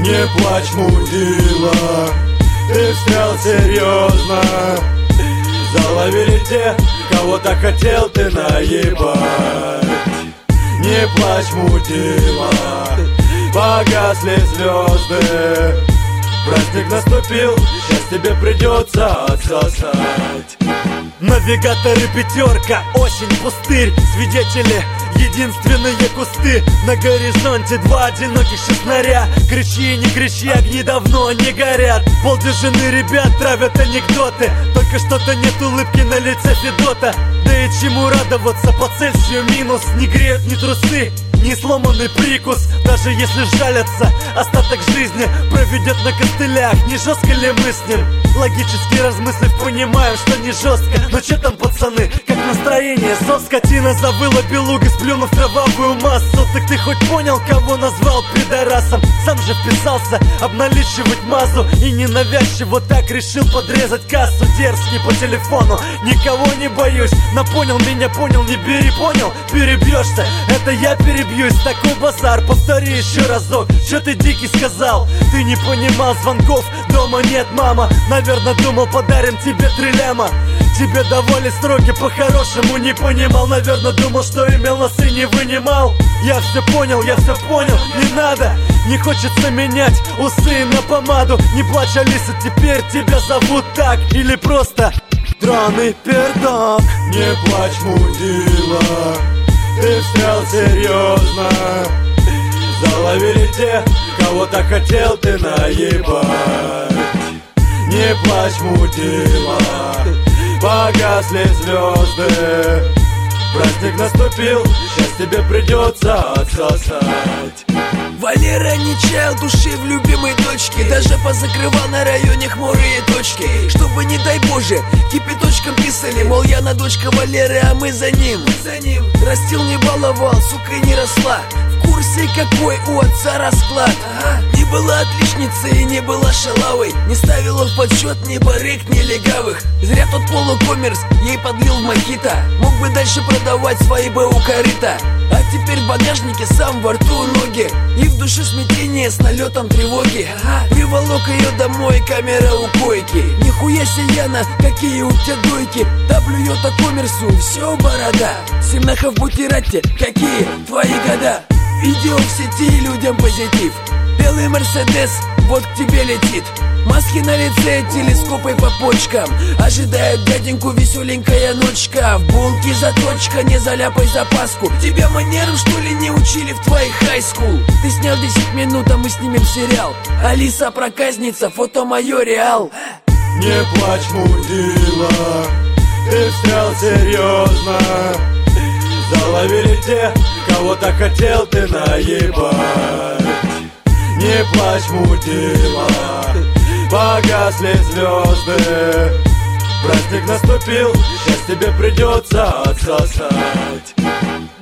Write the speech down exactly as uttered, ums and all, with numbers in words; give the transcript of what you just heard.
Не плачь, мудила, ты встрял серьезно. Заловили те, кого так хотел ты наебать. Не плачь, мудила, погасли звезды. Праздник наступил, сейчас тебе придется отсосать. Навигаторы пятерка, осень, пустырь. Свидетели, единственные кусты. На горизонте два одиноких шестнаря. Кричи, не кричи, огни давно не горят. Полдюжины ребят травят анекдоты. Только что-то нет улыбки на лице Федота. Да и чему радоваться, по Цельсию минус. Не греют ни трусы, ни сломанный прикус. Даже если жалятся, остаток жизни проведет на костылях. Не жестко ли мы с ним? Логически размыслив, понимаем, что не жестко. Но че там, пацаны, как настроение? Сос, скотина завыла белуга, сплюнув кровавую массу. Так ты хоть понял, кого назвал пидорасом? Сам же вписался обналичивать мазу. И ненавязчиво так решил подрезать кассу. Дерзкий по телефону, никого не боюсь. Но понял, меня понял, не бери, понял? Перебьешься, это я перебьюсь. Такой базар, повтори еще разок. Че ты дикий сказал? Ты не понимал звонков, дома нет, мама. Наверное, думал, подарим тебе три ляма. Тебе давали сроки по-хорошему, не понимал. Наверное, думал, что имел носы, не вынимал. Я все понял, я все понял, не надо. Не хочется менять усы на помаду. Не плачь, Алиса, теперь тебя зовут так. Или просто драный пердак. Не плачь, мудила, ты встрял серьезно. Заловили те, кого так хотел ты наебать. Не плачь, мудила, погасли звезды. Праздник наступил, сейчас тебе придется отсосать. Валера не чаял души в любимой дочке. Даже позакрывал на районе хмурые точки, чтобы, не дай боже, кипяточком писали. Мол, я на дочка Валеры, а мы за ним, за ним. Растил, не баловал, сука, и не росла. В курсе, какой у отца расклад. Ага. Не была отличницей и не была шалавой. Не ставил он в подсчет ни барыг, ни легавых. Зря тот полукоммерс ей подлил в мохито. Мог бы дальше продавать свои БУ корыта. А теперь в багажнике сам, во рту ноги. И в душе смятение с налетом тревоги. Ага. Приволок ее домой, камера у койки. Нихуя Яна, какие у тебя дойки. Да плюет о коммерсу, все борода. Семнаха в бутерате, какие твои года. Видео в сети, людям позитив. Белый Мерседес, вот к тебе летит. Маски на лице, телескопы по почкам. Ожидает дяденьку веселенькая ночка. В булке заточка, не заляпай запаску. Тебя манерам, что ли, не учили в твоей хай-скул? Ты снял десять минут, а мы снимем сериал. Алиса проказница, фото мое реал. Не плачь, мудила, ты встрял серьезно. Заловили те, кого так хотел ты наебать. Не плачь, мудила, погасли звезды. Праздник наступил, сейчас тебе придется отсосать.